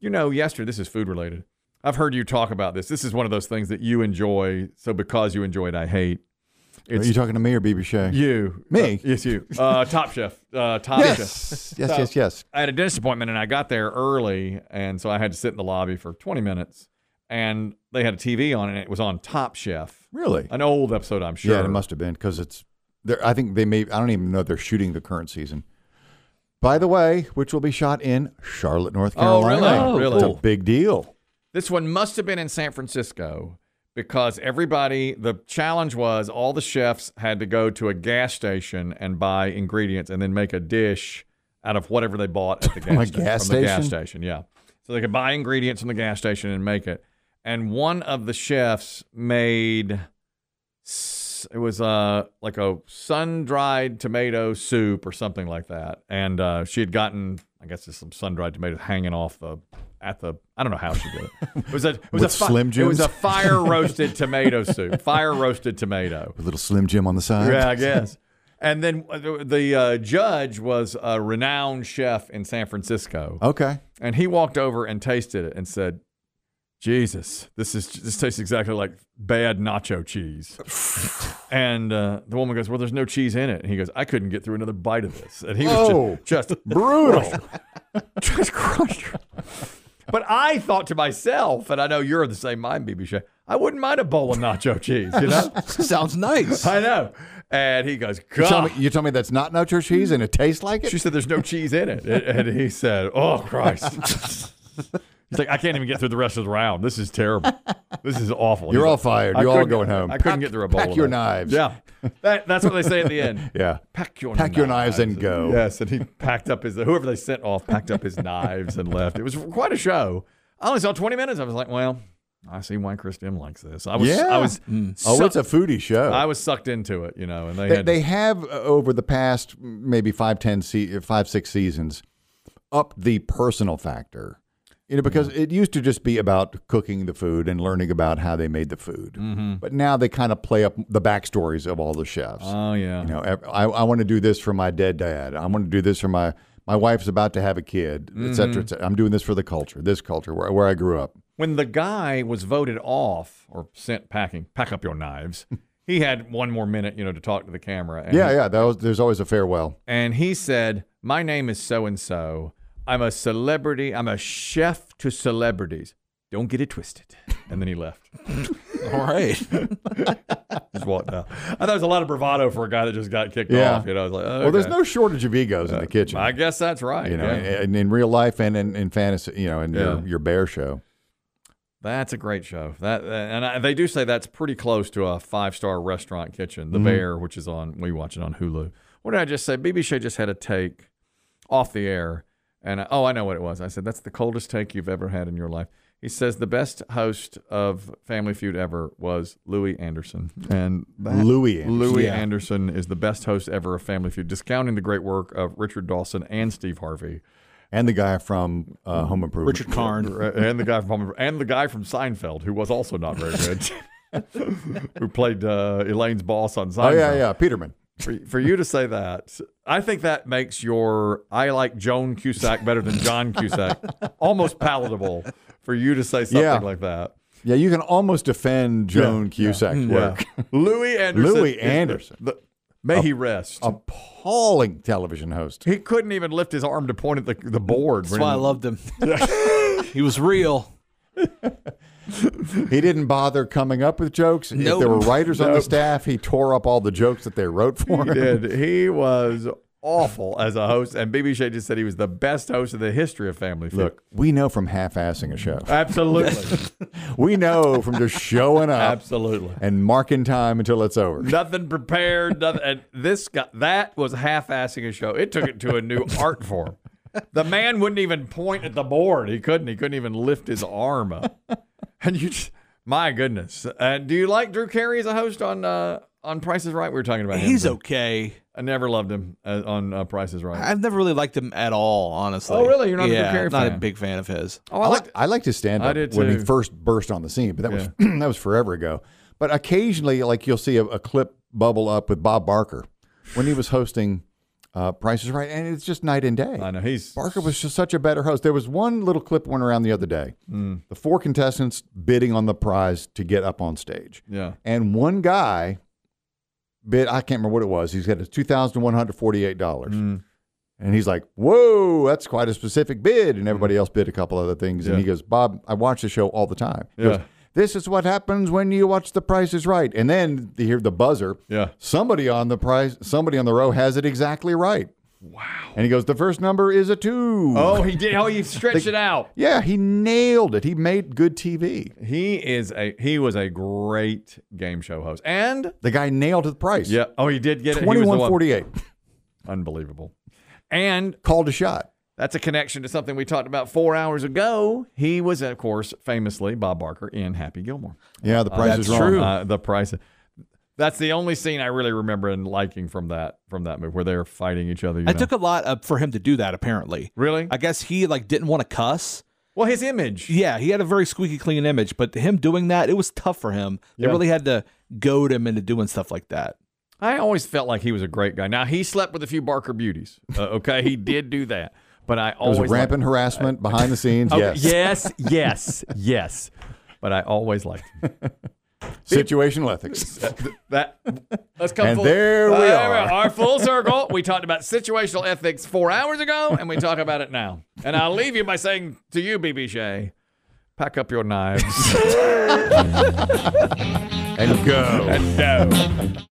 Yesterday, this is food related. I've heard you talk about this. This is one of those things that you enjoy. So because you enjoy it, I hate. Are you talking to me or BBC? You. Me? Yes, you. Top Chef. Yes. Chef. Yes. I had a dentist appointment and I got there early, and so I had to sit in the lobby for 20 minutes. And they had a TV on, and it was on Top Chef. Really? An old episode, I'm sure. Yeah, it must have been because it's there. I think I don't even know they're shooting the current season. By the way, which will be shot in Charlotte, North Carolina. Oh, really? It's a big deal. This one must have been in San Francisco because the challenge was all the chefs had to go to a gas station and buy ingredients and then make a dish out of whatever they bought at the gas station. From the gas station, yeah. So they could buy ingredients from the gas station and make it. And one of the chefs made, it was like a sun-dried tomato soup or something like that. And she had gotten, I guess, just some sun-dried tomatoes hanging off I don't know how she did it. It was a Slim Jims? It was a fire-roasted tomato soup. Fire-roasted tomato. A little Slim Jim on the side. Yeah, I guess. And then the judge was a renowned chef in San Francisco. Okay. And he walked over and tasted it and said, Jesus, this tastes exactly like bad nacho cheese. And the woman goes, well, there's no cheese in it. And he goes, I couldn't get through another bite of this. And he was just brutal. Just crushed her. But I thought to myself, and I know you're of the same mind, BB, I wouldn't mind a bowl of nacho cheese, Sounds nice. I know. And he goes, God. You tell me that's not nacho cheese and it tastes like it? She said there's no cheese in it. And he said, oh, Christ. He's like, I can't even get through the rest of the round. This is terrible. This is awful. You're all fired. You're all going home. I couldn't get through a bowl of Pack your that. knives. Yeah. That's what they say at the end. Yeah. Pack your knives and go. Yes. And he packed up whoever they sent off, packed up his knives and left. It was quite a show. I only saw 20 minutes. I was like, well, I see why Chris Dim likes this. I was it's a foodie show. I was sucked into it, and they have over the past maybe 5-6 seasons upped the personal factor. Because it used to just be about cooking the food and learning about how they made the food. Mm-hmm. But now they kind of play up the backstories of all the chefs. Oh, yeah. I want to do this for my dead dad. I want to do this for my wife's about to have a kid, et cetera, et cetera. I'm doing this for the culture, where I grew up. When the guy was voted off or sent pack up your knives, he had one more minute, to talk to the camera. And there's always a farewell. And he said, my name is so-and-so. I'm a celebrity. I'm a chef to celebrities. Don't get it twisted. And then he left. All right. Just walked out. I thought it was a lot of bravado for a guy that just got kicked off. I was like, okay. Well, there's no shortage of egos in the kitchen. I guess that's right. In real life and in fantasy, in your bear show. That's a great show. They do say that's pretty close to a 5-star restaurant kitchen. The Bear, which is we watch it on Hulu. What did I just say? BB Shea just had a take off the air. And I know what it was. I said, that's the coldest take you've ever had in your life. He says the best host of Family Feud ever was Louis Anderson. And Louis Anderson is the best host ever of Family Feud, discounting the great work of Richard Dawson and Steve Harvey. And the guy from Home Improvement. Richard Karn. And the guy from Home Improvement. And the guy from Seinfeld, who was also not very good, who played Elaine's boss on Seinfeld. Oh, yeah, Peterman. For you to say that, I think that makes I like Joan Cusack better than John Cusack almost palatable for you to say something like that. Yeah, you can almost defend Joan Cusack's work. Louis Anderson. May he rest. Appalling television host. He couldn't even lift his arm to point at the board. That's why I loved him. He was real. He didn't bother coming up with jokes. Nope. If there were writers on the staff, he tore up all the jokes that they wrote for him. He did. He was awful as a host, and BB Shea just said he was the best host in the history of Family Feud. Look, we know from half-assing a show. Absolutely. We know from just showing up. Absolutely. And marking time until it's over. Nothing prepared. Nothing. And that was half-assing a show. It took it to a new art form. The man wouldn't even point at the board. He couldn't even lift his arm up. And my goodness. Do you like Drew Carey as a host on Price is Right? We were talking about him. He's okay. I never loved him on Price is Right. I've never really liked him at all, honestly. Oh, really? You're not a Drew Carey fan? Not a big fan of his. Oh, I liked his stand-up when he first burst on the scene, but that was that was forever ago. But occasionally, you'll see a clip bubble up with Bob Barker when he was hosting Price is Right, and it's just night and day. I know Barker was just such a better host. There was one little clip went around the other day. The 4 contestants bidding on the prize to get up on stage. Yeah. And one guy bid, I can't remember what it was. He's got $2,148. And he's like, whoa, that's quite a specific bid. And everybody else bid a couple other things. And he goes, Bob, I watch the show all the time. He goes, this is what happens when you watch The Price is Right. And then you hear the buzzer. Yeah. Somebody on the row has it exactly right. Wow. And he goes, the first number is a 2. Oh, he did. Oh, he stretched it out. Yeah, he nailed it. He made good TV. He was a great game show host. And The guy nailed the price. yeah. Oh, he did get it. He was the one. 2148. Unbelievable. And Called a shot. that's a connection to something we talked about 4 hours ago. He was, of course, famously Bob Barker in Happy Gilmore. Yeah, the price is that's wrong. true. The price. That's the only scene I really remember and liking from that movie where they're fighting each other. It took a lot for him to do that, apparently. Really? I guess he didn't want to cuss. Well, his image. Yeah, he had a very squeaky clean image, but him doing that, it was tough for him. They really had to goad him into doing stuff like that. I always felt like he was a great guy. Now, he slept with a few Barker beauties. Okay, he did do that. But I There always was rampant harassment behind the scenes. Yes. But I always liked him. Situational ethics. Let's come And full, there we are. Our full circle. We talked about situational ethics 4 hours ago, and we talk about it now. And I'll leave you by saying to you, BB Shea, pack up your knives And go. and go.